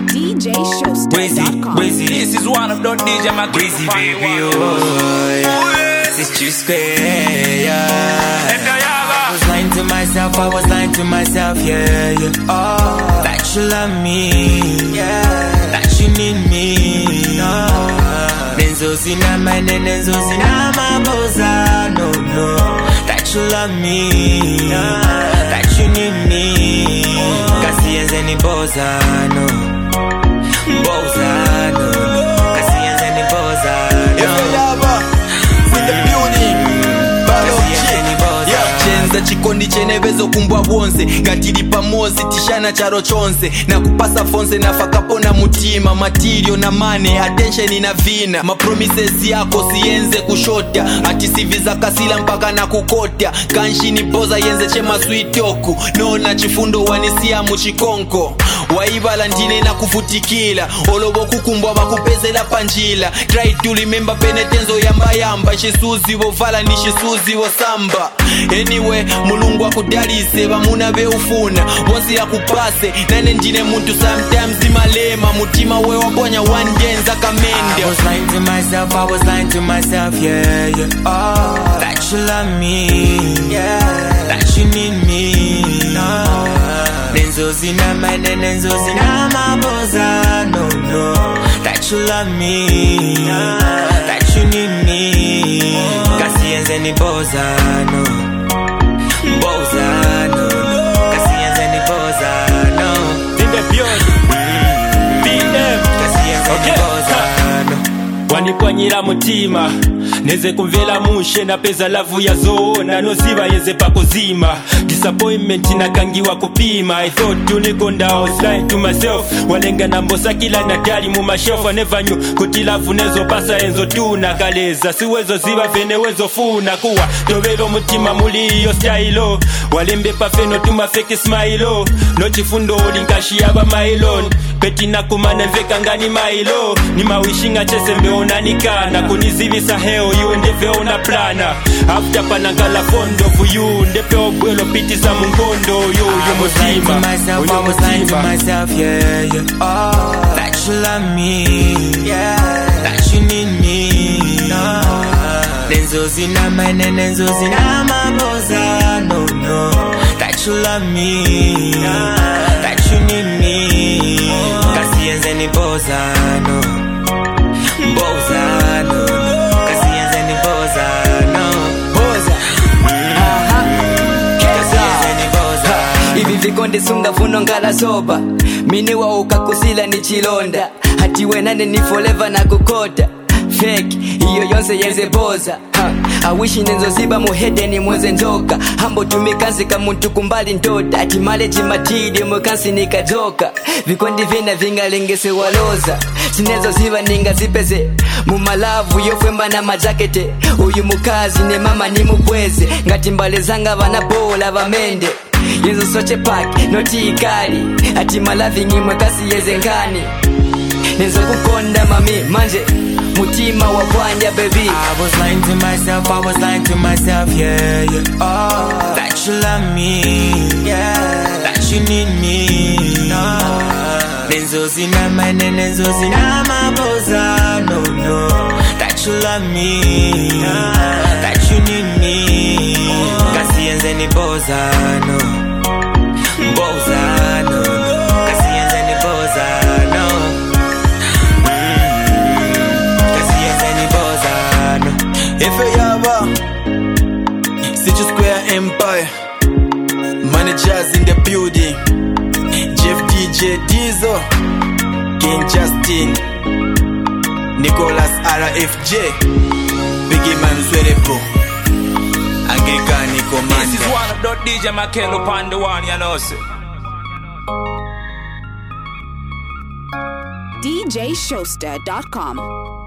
DJShowster.com. This is one of the DJ my Breezy baby, it's too square, yeah. I was lying to myself, yeah. Oh, that you love me, yeah. That you need me, no. Nenzo zina maboza, no. That you love me, yeah. That you need me, kasi yenze ni boza, no. Boza, no. Kasi yenze ni boza, no. In the building, chenza chikondi chenevezo kumbwa bonse ngatiri pamozi tishana charo chonse na kupasa fonse nafakapona mutima material na money attention na vina ma promises yako siyenze kushota ati siviza kasila mpaka na kukota kanshini boza yenze chema sweet yoku nona chifundo wanisia muchikonko waibala ndine na kufutikila olobo kukumbwa bakupezela panjila try to remember penetenzo yamba chisuzi vovala ni chisuzi vosamba anyway mulungu akudalise bamuna beufuna wonsi yakupase nane ndine muntu sometimes imalema mutima we wabonya one day nzakamende. I was lying to myself, yeah. Oh, that you love me, yeah. That you need me, no. Nenzo zina maboza, no. That you love me, yeah. That you need me, kasi yenze ni boza, no. Boza, no. Kasi yenze ni boza, no. In the building, beat them. Kasi yenze ni boza, no. Wanipwanyira mutima neze kumvela mushe na peza lavu ya zona noziba yeze pakozima disappointment nakangiwa kupima. I thought unikonda, I was lying to myself. Walenga na mbosa kila natali mu mashelf. I never knew kuti lavu nezo pasa enzo tuna kaleza siwezo ziba vene wezo funa kuwa tovelo mutima muli yo style walembe pafeno tuma fake smile no chifundo linkashi aba mailon petina kumane veka ngani mailo ni mawishinga chese mbeona nikana kunizivisa heo you ndeve ona plana after panangala fondo for you ndepe obwelo pitisa mungondo yo mutima. I was lying to myself, yeah. Oh, that you love me, yeah. That you need me, no. Nenzo zina maboza, no. That you love me, yeah. That you need me, kasi yenze ni boza, no. Boza, no. Kasi yenze ni boza, no. Boza, kasi yenze ni boza. Ivi vikonde sunga funo ngala soba mini wa ukakusila ni chilonda hati wenane ni forever na kukota fake iyo yonse yenze boza I wish nenzo ziba muhede ni mweze njoka hambo tumikansi kamuntu kumbali ntota ati maleji matidi mwekansi nikajoka vikondi vina vingalengese waloza sinezo ziba ninga zipeze mumalavu yofwemba na majakete uyu mukazi ne mama ni mubweze ngati mbale zanga vana bola vamende yezo soche pack noti ikali ati malavi ngimwe kasi yeze ngani nenzo kukonda mami manje mutima wa kwanya baby. I was lying to myself, yeah. Oh, that you love me, yeah. That you need me, no. Nenzo zina maboza, no. That you love me, yeah. That you need me, kasi yenze ni boza, no. Boza, no. Kasi yenze ni boza, no. Efeyaba City Square Empire Managers in the building Jeff DJ Diesel King Justin Nicholas RFJ Biggie Man Swerepo Angekani Commander. This is one of the DJ Makelo Panda one, you know sir. DJShowster.com.